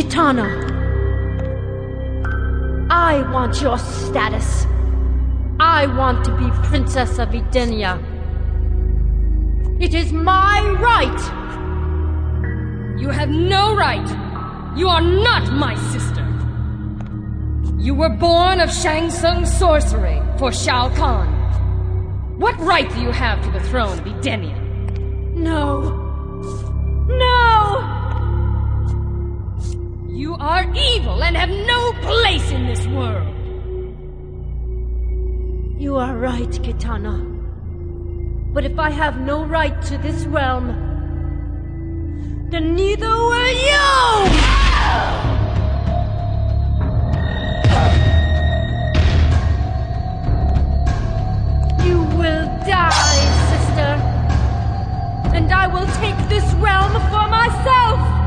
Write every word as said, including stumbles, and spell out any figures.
Kitana, I want your status. I want to be Princess of Edenia. It is my right! You have no right! You are not my sister! You were born of Shang Tsung's sorcery for Shao Kahn. What right do you have to the throne of Edenia? No. No! You are evil and have no place in this world! You are right, Kitana. But if I have no right to this realm, then neither will you! You will die, sister. And I will take this realm for myself!